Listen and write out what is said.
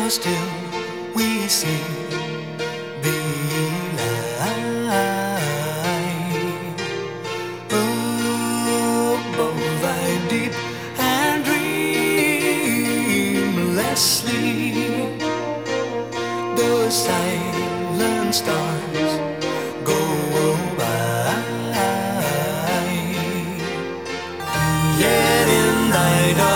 still we see the light above thy deep and dreamless sleep. The silent star